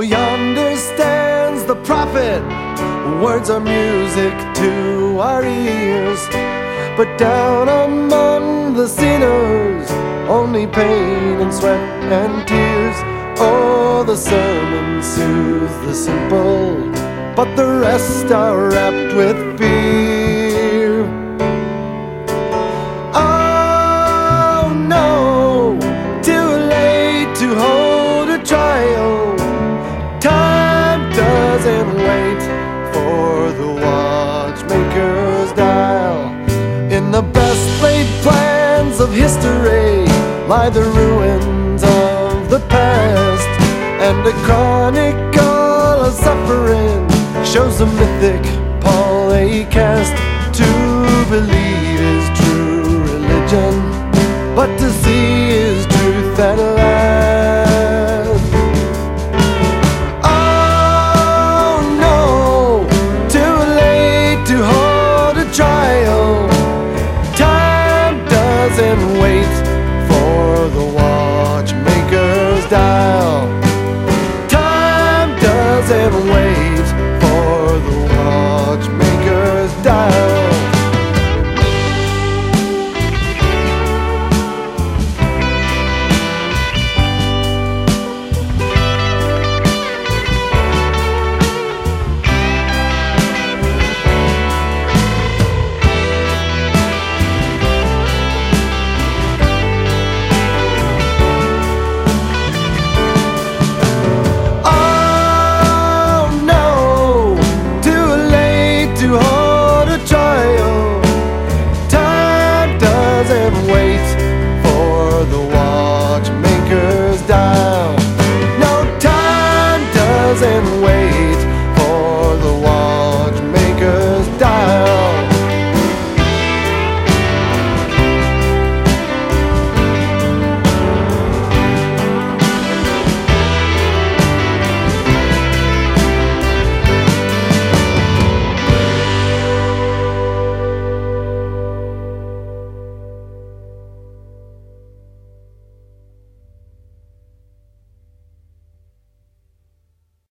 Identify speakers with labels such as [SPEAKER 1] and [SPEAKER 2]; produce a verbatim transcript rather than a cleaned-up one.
[SPEAKER 1] yonder stands the prophet, words are music to our ears. But down among the sinners, only pain and sweat and tears. Oh, the sermon soothes the simple, but the rest are wrapped with fear. Oh no, too late to hold a trial. Time doesn't wait for the watchmaker's dial. In the best laid plans of history lie the ruins of the past, and a chronicle of suffering shows the mythic pall they cast. To believe is true religion, but to see is truth at last. Oh no, too late to hold a trial. Time doesn't wait for the watchmaker's dial. Time doesn't wait for the watchmaker's dial. Wait for the watchmaker's dial. No, time doesn't wait.